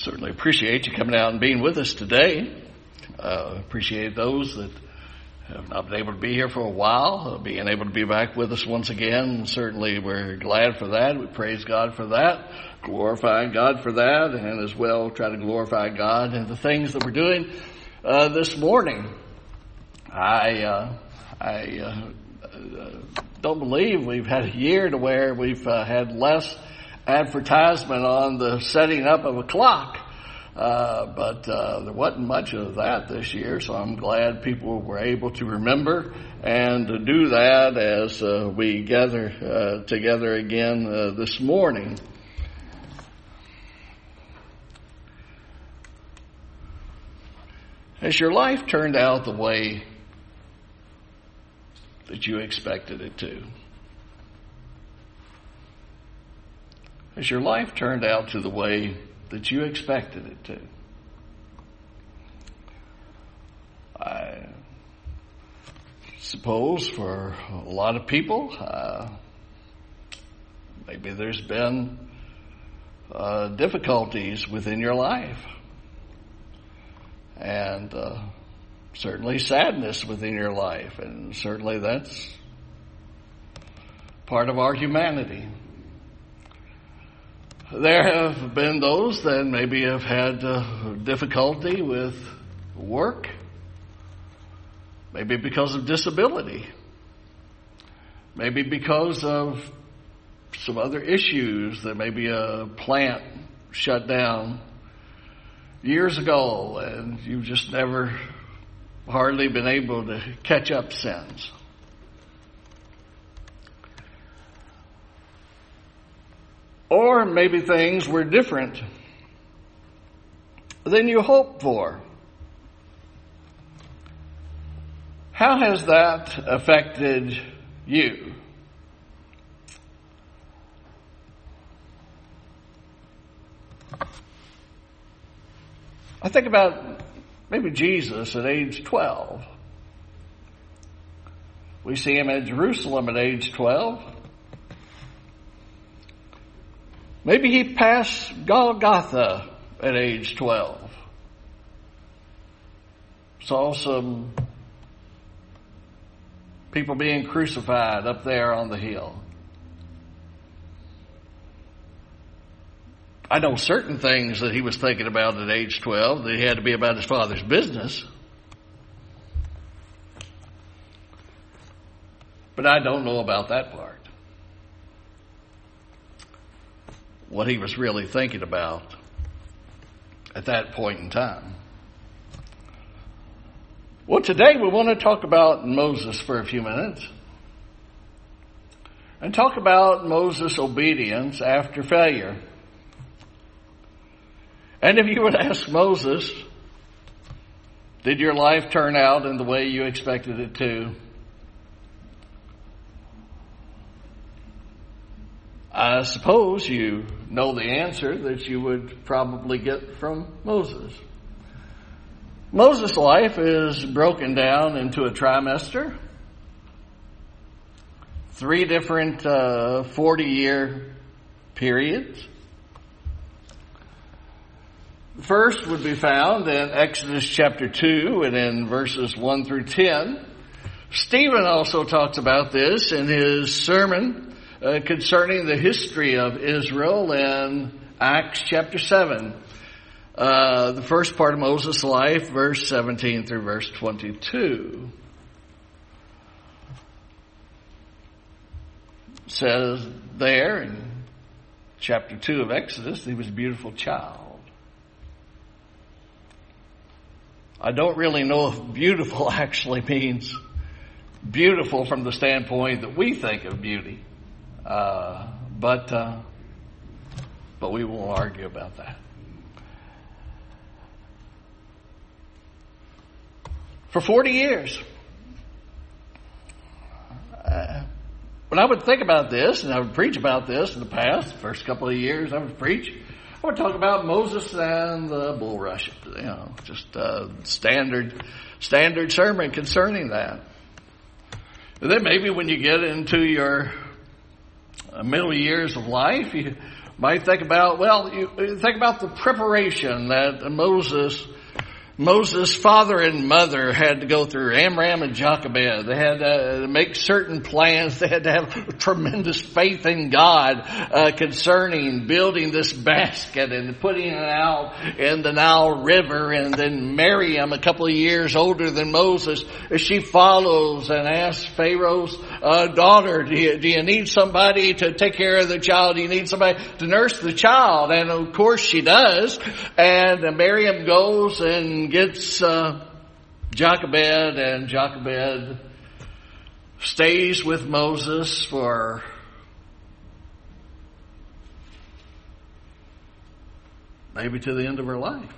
Certainly appreciate you coming out and being with us today. Appreciate those that have not been able to be here for a while, being able to be back with us once again. Certainly we're glad for that. We praise God for that, glorify God for that, and as well try to glorify God in the things that we're doing this morning. I don't believe we've had a year to where we've had less advertisement on the setting up of a clock. But there wasn't much of that this year, so I'm glad people were able to remember and to do that as we gather together again this morning. Has your life turned out the way that you expected it to? Has your life turned out to the way that you expected it to? I suppose for a lot of people, maybe there's been difficulties within your life, and certainly sadness within your life, and certainly that's part of our humanity. There have been those that maybe have had difficulty with work, maybe because of disability, maybe because of some other issues, that maybe a plant shut down years ago and you've just never hardly been able to catch up since. Or maybe things were different than you hoped for. How has that affected you? I think about maybe Jesus at age 12. We see him at Jerusalem at age 12. Maybe he passed Golgotha at age 12. Saw some people being crucified up there on the hill. I know certain things that he was thinking about at age 12, that he had to be about his Father's business. But I don't know about that part. What he was really thinking about at that point in time. Well, today we want to talk about Moses for a few minutes and talk about Moses' obedience after failure. And if you would ask Moses, did your life turn out in the way you expected it to? I suppose you know the answer that you would probably get from Moses. Moses' life is broken down into a trimester. 3 different 40-year periods. The first would be found in Exodus chapter 2 and in verses 1 through 10. Stephen also talks about this in his sermon concerning the history of Israel in Acts chapter 7. The first part of Moses' life, verse 17 through verse 22. Says there in chapter 2 of Exodus, he was a beautiful child. I don't really know if beautiful actually means beautiful from the standpoint that we think of beauty. But we won't argue about that. For 40 years. When I would think about this, and I would preach about this in the past, the first couple of years I would preach, I would talk about Moses and the bulrush. Just a standard sermon concerning that. And then maybe when you get into your middle years of life, you Might think about, you think about the preparation that Moses' father and mother had to go through, Amram and Jochebed. They had to make certain plans. They had to have tremendous faith in God concerning building this basket and putting it out in the Nile River. And then Miriam, a couple of years older than Moses, she follows and asks Pharaoh's daughter, do you need somebody to take care of the child? Do you need somebody to nurse the child? And of course she does. And Miriam goes and gets Jochebed, and Jochebed stays with Moses for maybe to the end of her life.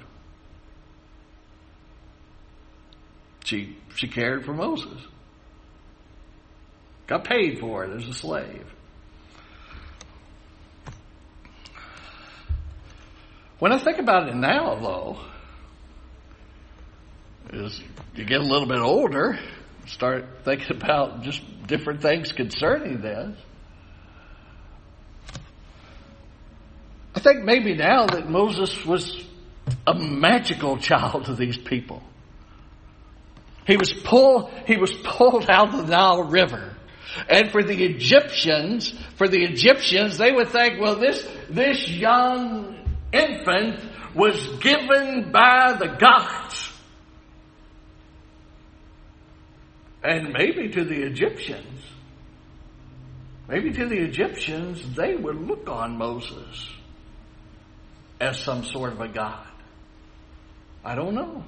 She cared for Moses. Got paid for it as a slave. When I think about it now, though, as you get a little bit older, start thinking about just different things concerning this. I think maybe now that Moses was a magical child to these people. He was pulled out of the Nile River. And for the Egyptians, they would think, well, this young infant was given by the gods. And maybe to the Egyptians, they would look on Moses as some sort of a god. I don't know.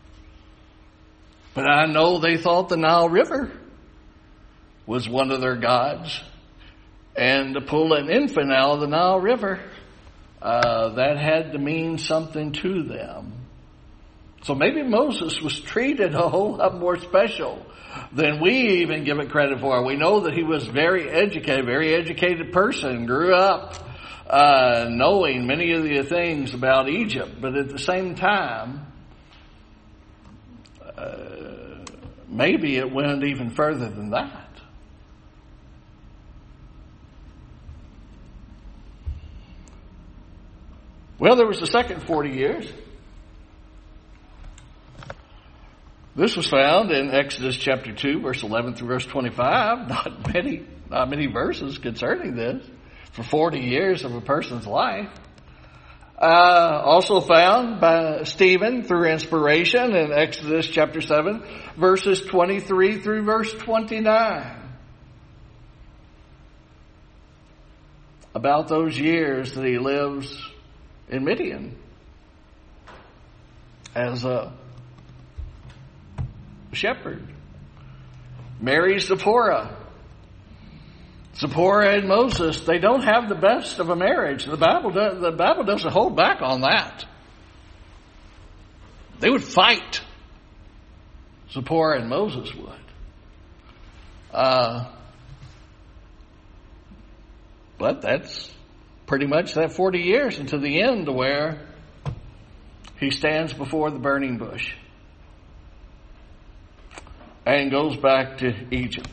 But I know they thought the Nile River was one of their gods. And to pull an infant out of the Nile River, that had to mean something to them. So maybe Moses was treated a whole lot more special than we even give it credit for. We know that he was very educated person, grew up knowing many of the things about Egypt, but at the same time, maybe it went even further than that. Well, there was the second 40 years. This was found in Exodus chapter 2, verse 11 through verse 25. Not many verses concerning this for 40 years of a person's life. Also found by Stephen through inspiration in Exodus chapter 7, verses 23 through verse 29. About those years that he lives in Midian as a shepherd. Marries Zipporah. Zipporah and Moses, they don't have the best of a marriage. The Bible doesn't hold back on that. They would fight. Zipporah and Moses would. But that's pretty much that 40 years until the end where he stands before the burning bush and goes back to Egypt.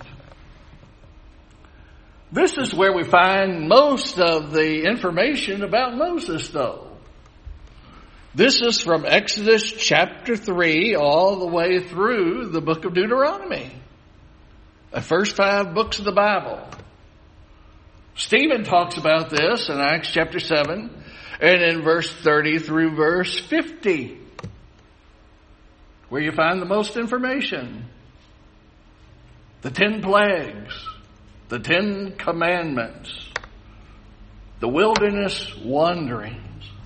This is where we find most of the information about Moses, though. This is from Exodus chapter 3 all the way through the book of Deuteronomy. The first 5 books of the Bible. Stephen talks about this in Acts chapter 7 and in verse 30 through verse 50, where you find the most information. The 10 plagues, the 10 commandments, the wilderness wanderings.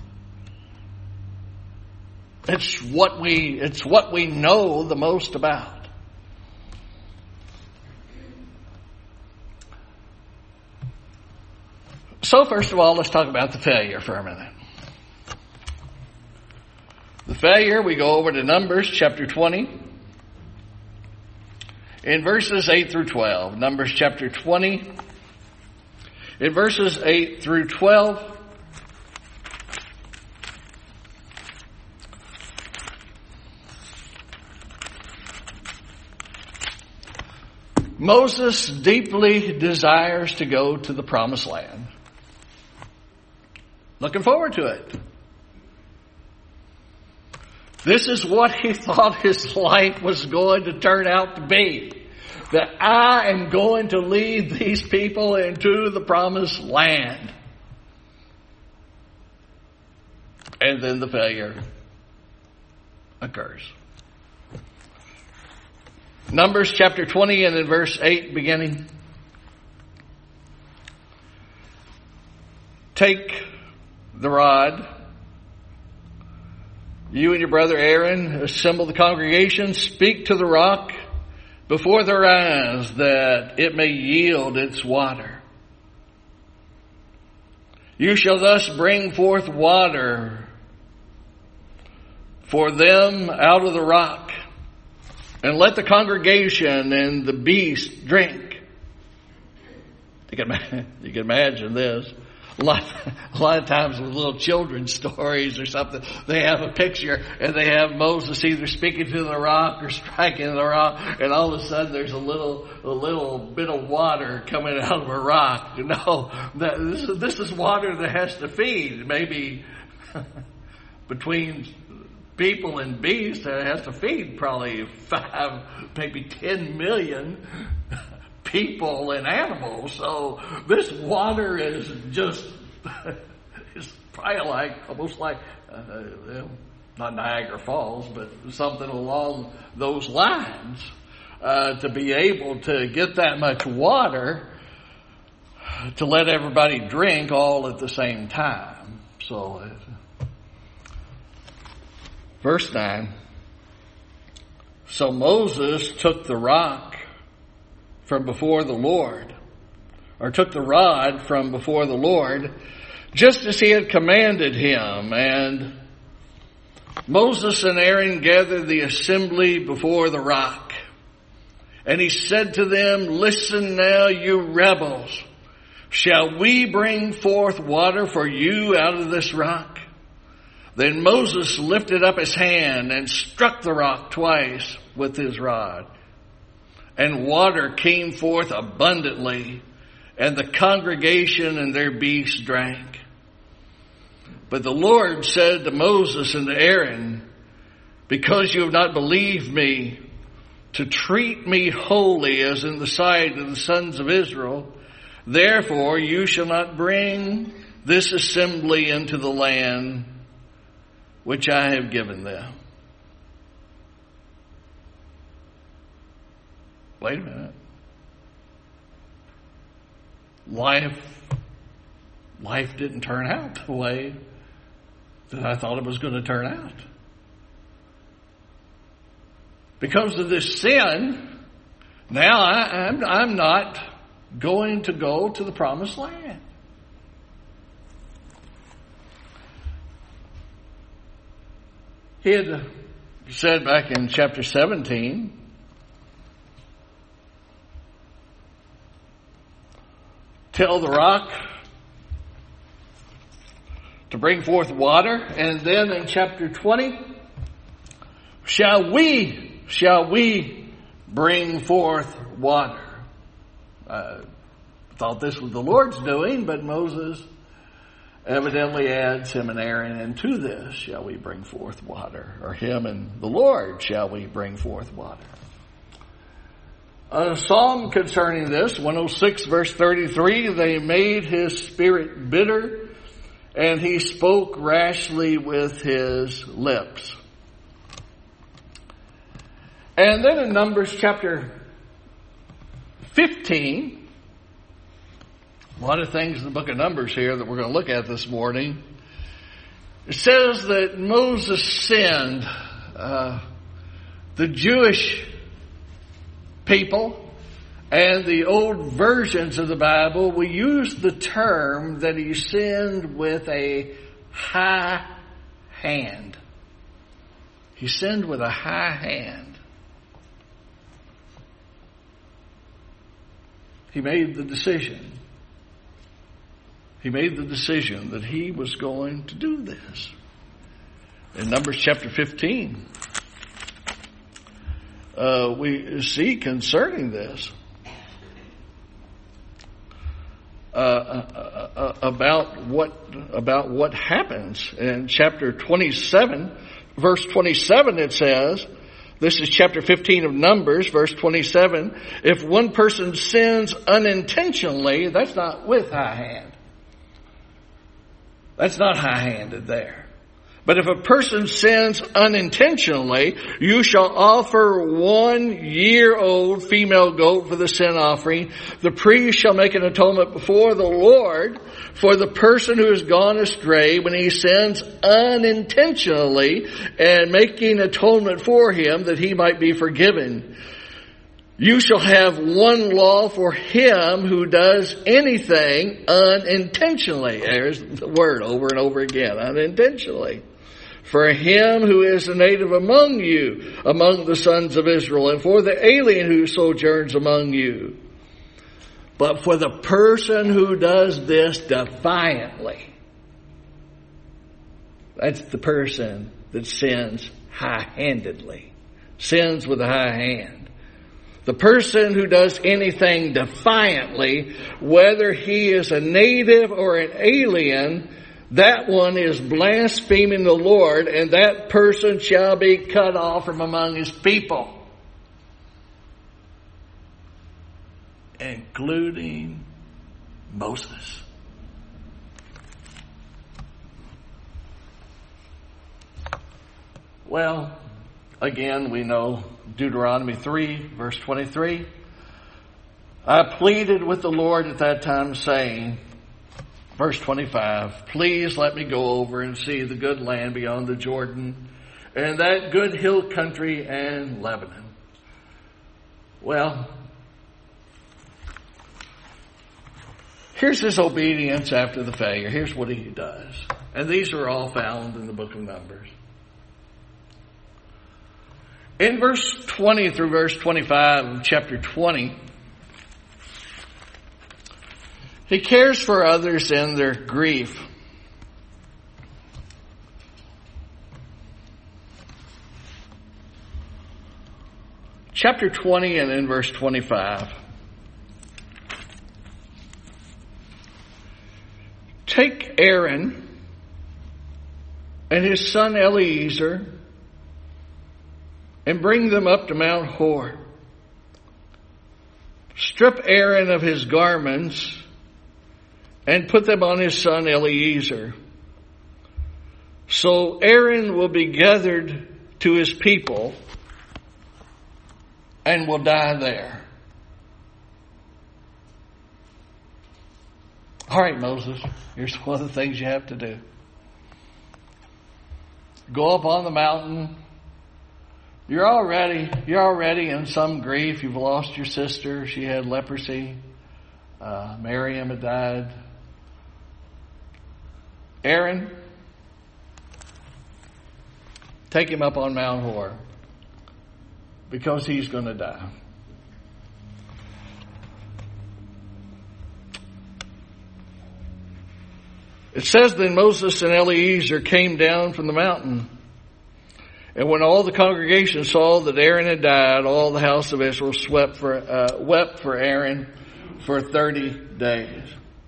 It's what we know the most about. So first of all, let's talk about the failure for a minute. The failure, we go over to Numbers chapter 20. In verses 8 through 12. Numbers chapter 20. In verses 8 through 12. Moses deeply desires to go to the promised land. Looking forward to it. This is what he thought his life was going to turn out to be. That I am going to lead these people into the promised land. And then the failure occurs. Numbers chapter 20 and in verse 8 beginning. Take the rod. You and your brother Aaron assemble the congregation. Speak to the rock before their eyes that it may yield its water. You shall thus bring forth water for them out of the rock, and let the congregation and the beast drink. You can imagine this. A lot of times with little children's stories or something, they have a picture and they have Moses either speaking to the rock or striking the rock, and all of a sudden there's a little bit of water coming out of a rock. You know, this is water that has to feed. Maybe between people and beasts, it has to feed probably 5, maybe 10 million people and animals. So this water is just, it's probably almost like, not Niagara Falls, but something along those lines, to be able to get that much water to let everybody drink all at the same time. So, verse 9. So Moses took the rock from before the Lord, or took the rod from before the Lord, just as he had commanded him. And Moses and Aaron gathered the assembly before the rock. And he said to them, listen now, you rebels. Shall we bring forth water for you out of this rock? Then Moses lifted up his hand and struck the rock twice with his rod. And water came forth abundantly, and the congregation and their beasts drank. But the Lord said to Moses and to Aaron, because you have not believed me to treat me wholly as in the sight of the sons of Israel, therefore you shall not bring this assembly into the land which I have given them. Wait a minute. Life didn't turn out the way that I thought it was going to turn out. Because of this sin, now I'm not going to go to the promised land. He had said back in chapter 17, tell the rock to bring forth water. And then in chapter 20, shall we bring forth water? Thought this was the Lord's doing, but Moses evidently adds him and Aaron into this. Shall we bring forth water? Or him and the Lord, shall we bring forth water? A psalm concerning this, 106 verse 33, they made his spirit bitter, and he spoke rashly with his lips. And then in Numbers chapter 15, a lot of things in the book of Numbers here that we're going to look at this morning. It says that Moses sinned. The Jewish people and the old versions of the Bible, we use the term that he sinned with a high hand. He sinned with a high hand. He made the decision. He made the decision that he was going to do this. In Numbers chapter 15, we see concerning this a about what happens. In chapter 27, verse 27, it says, this is chapter 15 of Numbers, verse 27, if one person sins unintentionally, that's not with high hand. That's not high-handed there. But if a person sins unintentionally, you shall offer 1 year-old female goat for the sin offering. The priest shall make an atonement before the Lord for the person who has gone astray when he sins unintentionally, and making atonement for him that he might be forgiven. You shall have one law for him who does anything unintentionally. There's the word over and over again, unintentionally. For him who is a native among you, among the sons of Israel, and for the alien who sojourns among you. But for the person who does this defiantly, that's the person that sins high-handedly, sins with a high hand. The person who does anything defiantly, whether he is a native or an alien, that one is blaspheming the Lord, and that person shall be cut off from among his people, including Moses. Well, again, we know Deuteronomy 3, verse 23. I pleaded with the Lord at that time, saying, verse 25, please let me go over and see the good land beyond the Jordan, and that good hill country and Lebanon. Well, here's his obedience after the failure. Here's what he does. And these are all found in the book of Numbers. In verse 20 through verse 25 of chapter 20, he cares for others in their grief. Chapter 20 and in verse 25. Take Aaron and his son Eleazar and bring them up to Mount Hor. Strip Aaron of his garments and put them on his son Eleazar. So Aaron will be gathered to his people and will die there. All right, Moses, here's one of the things you have to do. Go up on the mountain. You're already in some grief. You've lost your sister. She had leprosy. Miriam had died. Aaron, take him up on Mount Hor, because he's going to die. It says, then Moses and Eleazar came down from the mountain. And when all the congregation saw that Aaron had died, all the house of Israel wept for Aaron for 30 days.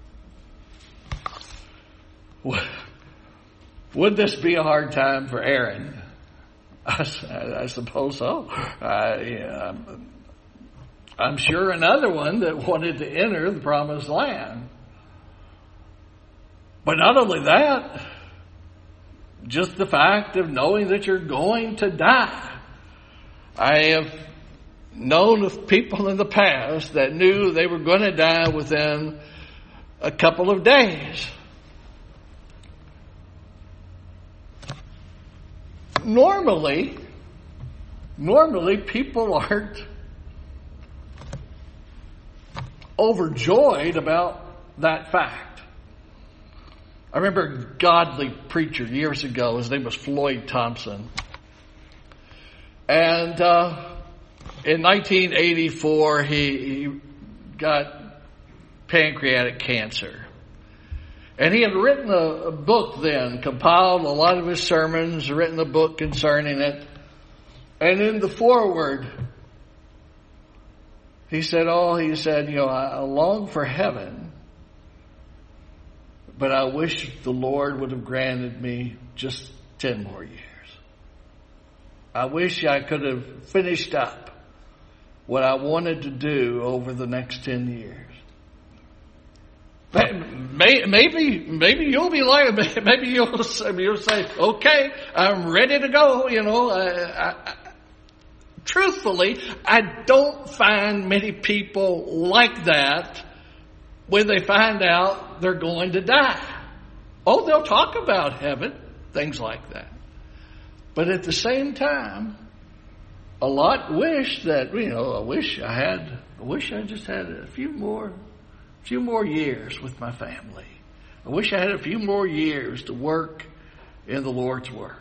Would this be a hard time for Aaron? I suppose so. I'm sure another one that wanted to enter the promised land. But not only that, just the fact of knowing that you're going to die. I have known of people in the past that knew they were going to die within a couple of days. Normally people aren't overjoyed about that fact. I remember a godly preacher years ago. His name was Floyd Thompson. And in 1984, he got pancreatic cancer. And he had written a book then, compiled a lot of his sermons, written a book concerning it. And in the foreword, he said, I long for heaven but I wish the Lord would have granted me just 10 more years. I wish I could have finished up what I wanted to do over the next 10 years. Maybe you'll be like, maybe you'll say, okay, I'm ready to go. Truthfully, I don't find many people like that when they find out they're going to die. Oh, they'll talk about heaven, things like that. But at the same time, a lot wish that, I wish I just had a few more years with my family. I wish I had a few more years to work in the Lord's work.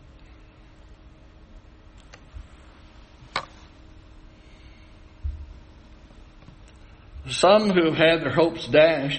Some who have had their hopes dashed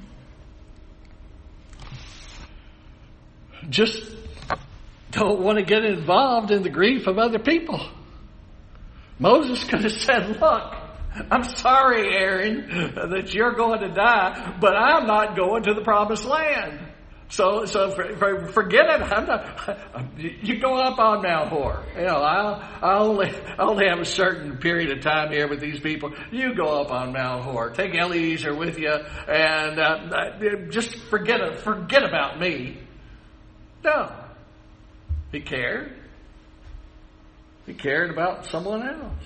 just don't want to get involved in the grief of other people. Moses could have said, look, I'm sorry, Aaron, that you're going to die, but I'm not going to the promised land. So forget it. You go up on Mount Hor. I only have a certain period of time here with these people. You go up on Mount Hor. Take Eliezer with you, and just forget about me. No, he cared. He cared about someone else.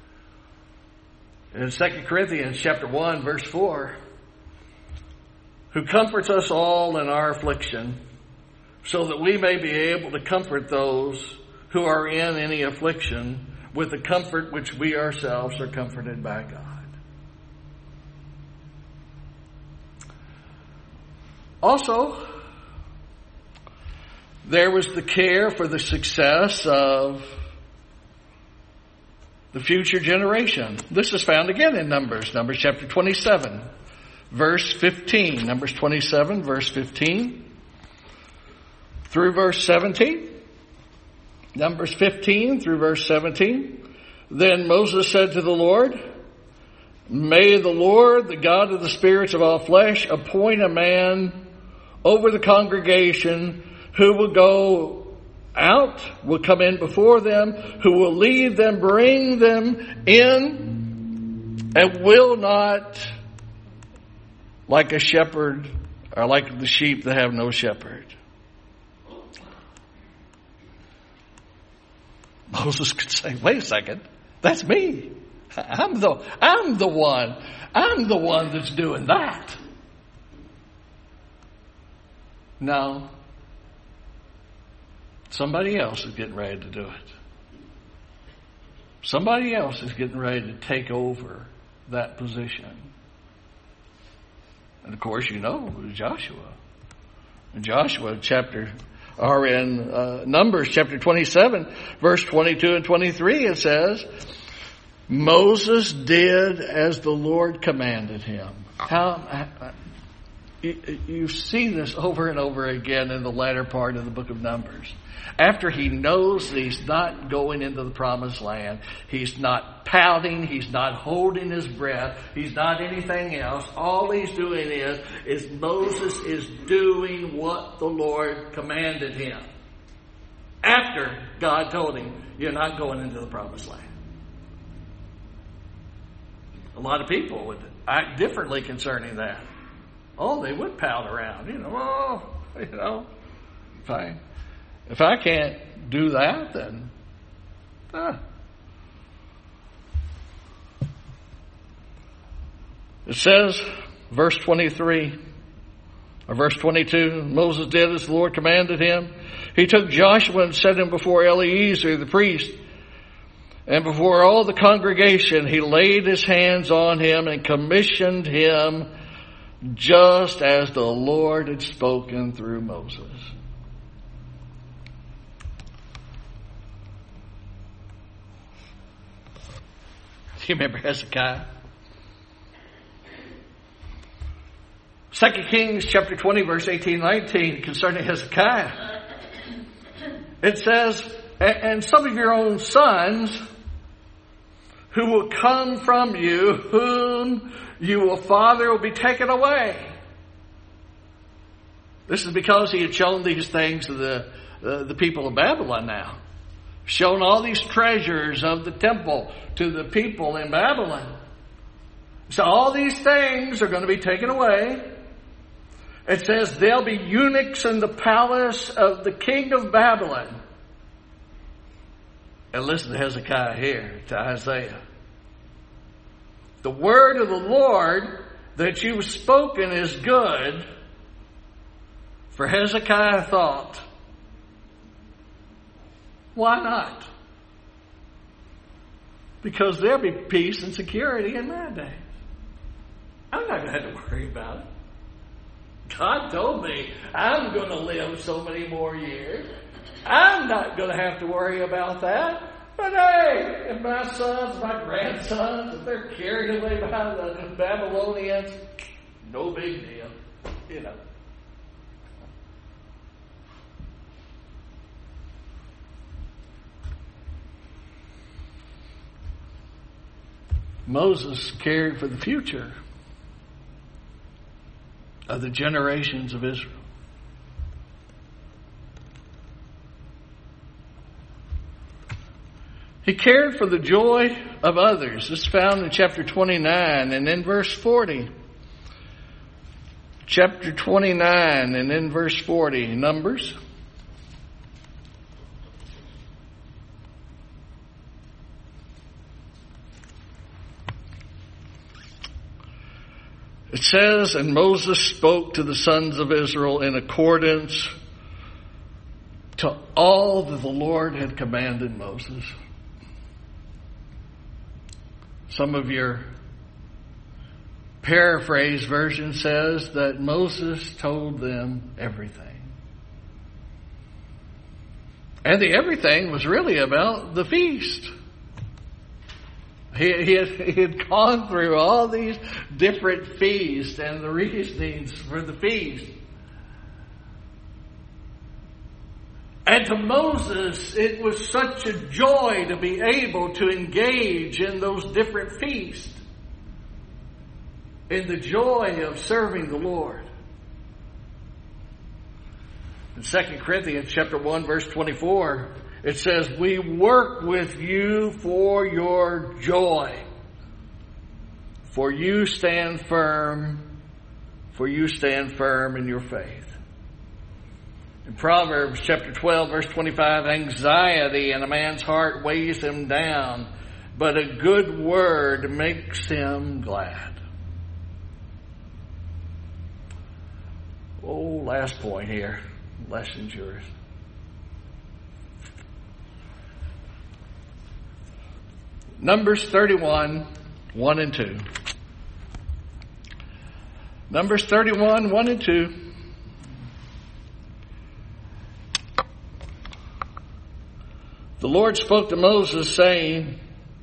In 2 Corinthians chapter 1, verse 4, who comforts us all in our affliction, so that we may be able to comfort those who are in any affliction with the comfort which we ourselves are comforted by God. Also, there was the care for the success of the future generation. This is found again in Numbers chapter 27, verse 15. Numbers 27, verse 15 through verse 17. Numbers 15 through verse 17. Then Moses said to the Lord, may the Lord, the God of the spirits of all flesh, appoint a man over the congregation who will go out, will come in before them, who will lead them, bring them in, and will not, like a shepherd, or like the sheep that have no shepherd. Moses could say, wait a second, that's me. I'm the one that's doing that. No. Somebody else is getting ready to do it. Somebody else is getting ready to take over that position. And of course, Joshua. In Numbers chapter 27, verse 22 and 23, it says, Moses did as the Lord commanded him. You see this over and over again in the latter part of the book of Numbers. After he knows that he's not going into the promised land, he's not pouting, he's not holding his breath, he's not anything else. All he's doing is Moses is doing what the Lord commanded him. After God told him, you're not going into the promised land. A lot of people would act differently concerning that. Oh, they would pout around, fine. If I can't do that, then It says, verse 23 or verse 22, Moses did as the Lord commanded him. He took Joshua and set him before Eleazar the priest, and before all the congregation he laid his hands on him and commissioned him just as the Lord had spoken through Moses. Do you remember Hezekiah? 2 Kings chapter 20 verse 18-19 concerning Hezekiah. It says, and some of your own sons who will come from you, whom you will father, will be taken away. This is because he had shown these things to the people of Babylon now. Shown all these treasures of the temple to the people in Babylon. So all these things are going to be taken away. It says there'll be eunuchs in the palace of the king of Babylon. And listen to Hezekiah here, to Isaiah. The word of the Lord that you've spoken is good. For Hezekiah thought, why not? Because there'll be peace and security in my days. I'm not going to have to worry about it. God told me I'm going to live so many more years. I'm not going to have to worry about that. But hey, if my sons, my grandsons, if they're carried away by the Babylonians, no big deal, you know. Moses cared for the future of the generations of Israel. He cared for the joy of others. This is found in chapter 29 and in verse 40. Chapter 29 and in verse 40, Numbers. It says, and Moses spoke to the sons of Israel in accordance to all that the Lord had commanded Moses. Some of your paraphrase version says that Moses told them everything. And the everything was really about the feast. He had gone through all these different feasts and the reasonings for the feast. And to Moses, it was such a joy to be able to engage in those different feasts, in the joy of serving the Lord. In 2 Corinthians chapter 1, verse 24, it says, we work with you for your joy. For you stand firm in your faith. In Proverbs chapter 12, verse 25, anxiety in a man's heart weighs him down, but a good word makes him glad. Oh, last point here. Lesson's yours. Numbers 31, 1 and 2. Numbers 31, 1 and 2. The Lord spoke to Moses, saying,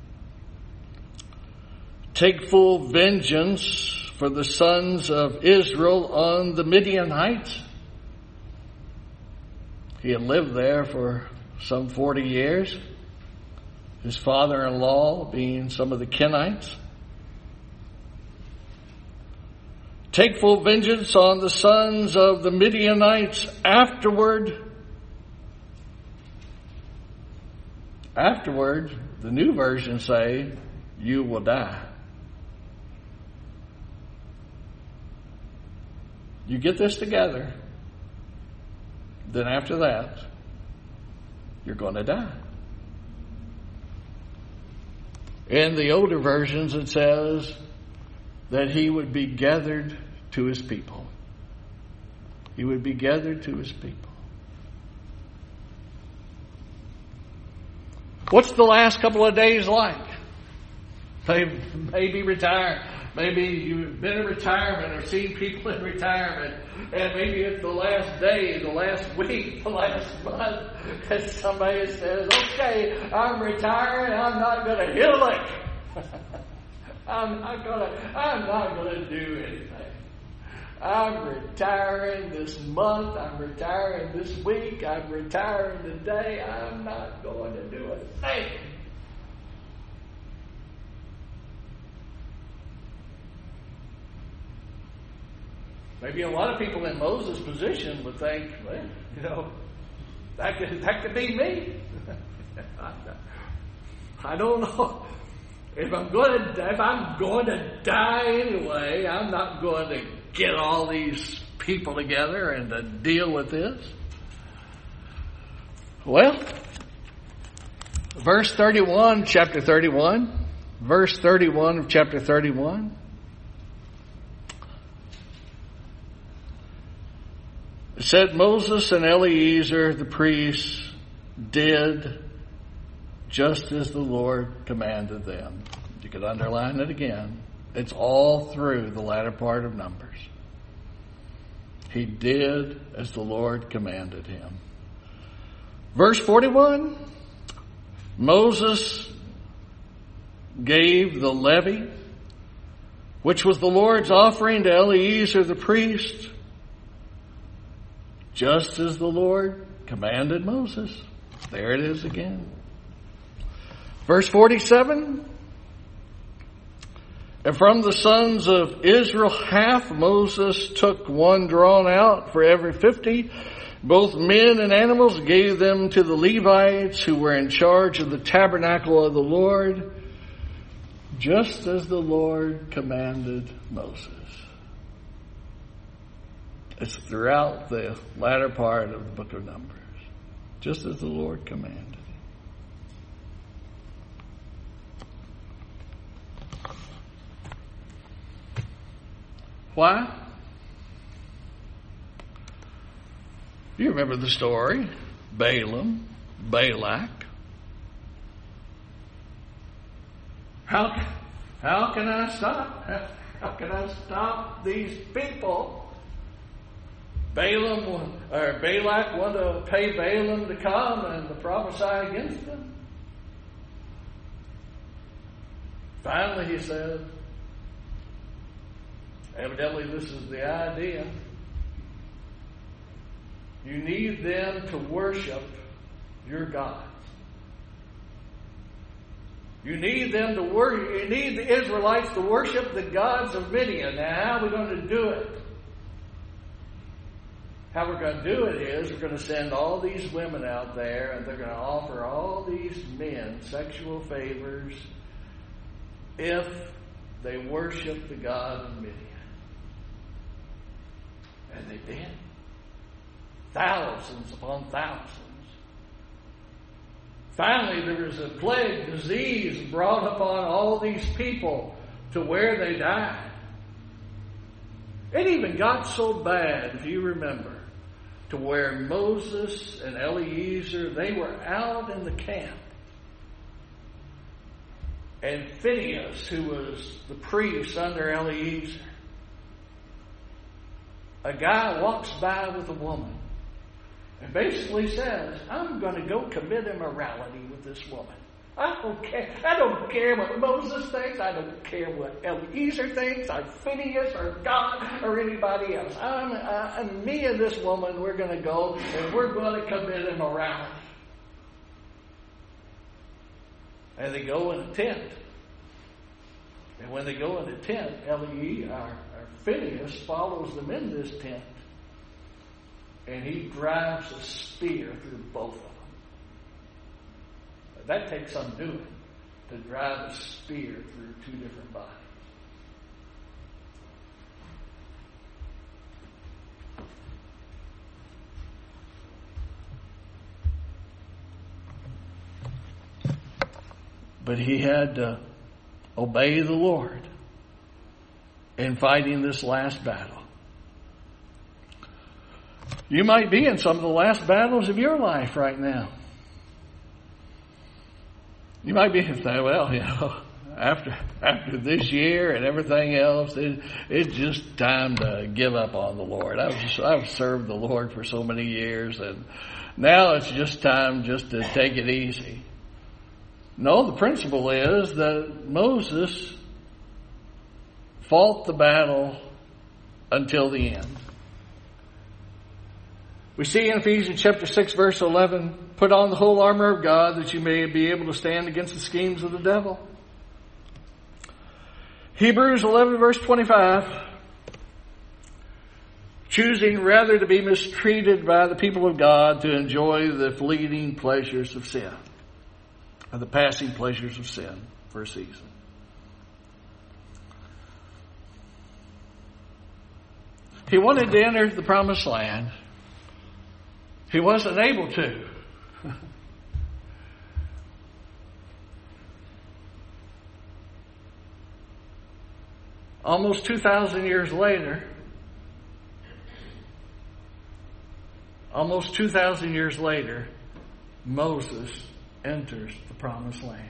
take full vengeance for the sons of Israel on the Midianites. He had lived there for some 40 years. His father-in-law being some of the Kenites. Take full vengeance on the sons of the Midianites afterward. Afterward, the new versions say, you will die. You get this together, then after that, you're going to die. In the older versions, it says that he would be gathered to his people. He would be gathered to his people. What's the last couple of days like? Maybe retired. Maybe you've been in retirement or seen people in retirement, and maybe it's the last day, the last week, the last month, and somebody says, okay, I'm retiring, I'm not going to hit a lick. I'm not going to do anything. I'm retiring this month, I'm retiring this week, I'm retiring today, I'm not going to do a thing. Maybe a lot of people in Moses' position would think, well, that could be me. I don't know. If I'm going to die anyway, I'm not going to get all these people together and to deal with this. Well, verse 31, chapter 31, verse 31 of chapter 31. It said, Moses and Eleazar the priests did just as the Lord commanded them. You could underline it again. It's all through the latter part of Numbers. He did as the Lord commanded him. Verse 41, Moses gave the levy, which was the Lord's offering to Eleazar the priest, just as the Lord commanded Moses. There it is again. Verse 47, and from the sons of Israel half Moses took one drawn out for every 50, both men and animals, gave them to the Levites who were in charge of the tabernacle of the Lord, just as the Lord commanded Moses. It's throughout the latter part of the book of Numbers, just as the Lord commanded. Why? You remember the story. Balaam, Balak. How can I stop? How can I stop these people? Balak wanted to pay Balaam to come and to prophesy against them. Finally, he said, evidently this is the idea. You need them to worship your gods. You need them to worship. You need the Israelites to worship the gods of Midian. Now, how are we going to do it? How we're going to do it is we're going to send all these women out there and they're going to offer all these men sexual favors if they worship the god of Midian. And they did. Thousands upon thousands. Finally, there was a plague, disease brought upon all these people to where they died. It even got so bad, if you remember, to where Moses and Eleazar, they were out in the camp. And Phinehas, who was the priest under Eleazar, a guy walks by with a woman and basically says, I'm going to go commit immorality with this woman. I don't care. I don't care what Moses thinks. I don't care what Eleazar thinks, or Phinehas, or God, or anybody else. Me and this woman, we're going to go and we're going to commit immorality. And they go in a tent. And when they go in the tent, Phinehas follows them in this tent. And he drives a spear through both of them. That takes some doing, to drive a spear through two different bodies. But he had to obey the Lord in fighting this last battle. You might be in some of the last battles of your life right now. You might be saying, well, after this year and everything else, it's just time to give up on the Lord. I've served the Lord for so many years, and now it's just time just to take it easy. No, the principle is that Moses fought the battle until the end. We see in Ephesians chapter 6, verse 11, put on the whole armor of God that you may be able to stand against the schemes of the devil. Hebrews 11, verse 25, choosing rather to be mistreated by the people of God to enjoy the fleeting pleasures of sin, or the passing pleasures of sin for a season. He wanted to enter the promised land. He wasn't able to. Almost 2,000 years later, Moses enters the promised land.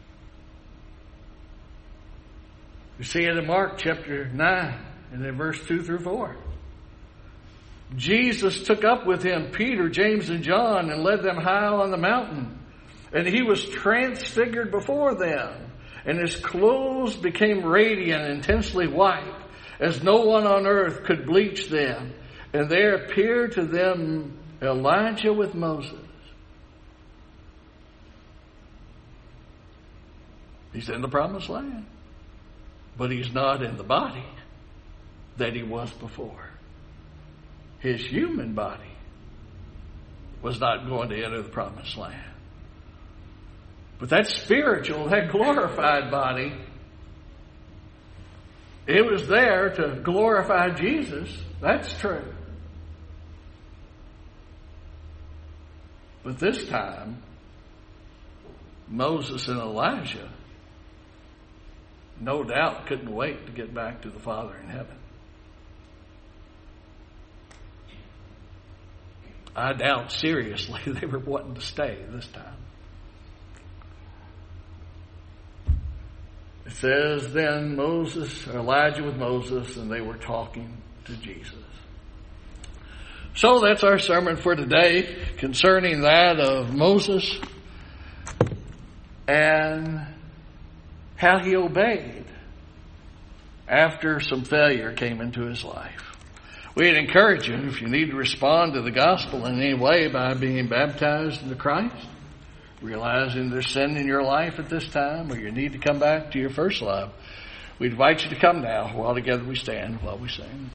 We see it in Mark chapter 9 and in verse 2 through 4. Jesus took up with him Peter, James, and John and led them high on the mountain. And he was transfigured before them, and his clothes became radiant, intensely white, as no one on earth could bleach them. And there appeared to them Elijah with Moses. He's in the promised land, but he's not in the body that he was before. His human body was not going to enter the promised land. But that spiritual, that glorified body, it was there to glorify Jesus. That's true. But this time, Moses and Elijah no doubt couldn't wait to get back to the Father in heaven. I doubt seriously they were wanting to stay this time. It says, then Elijah with Moses, and they were talking to Jesus. So that's our sermon for today concerning that of Moses and how he obeyed after some failure came into his life. We'd encourage you, if you need to respond to the gospel in any way by being baptized into Christ, realizing there's sin in your life at this time, or you need to come back to your first love, we invite you to come now while together we stand, while we sing.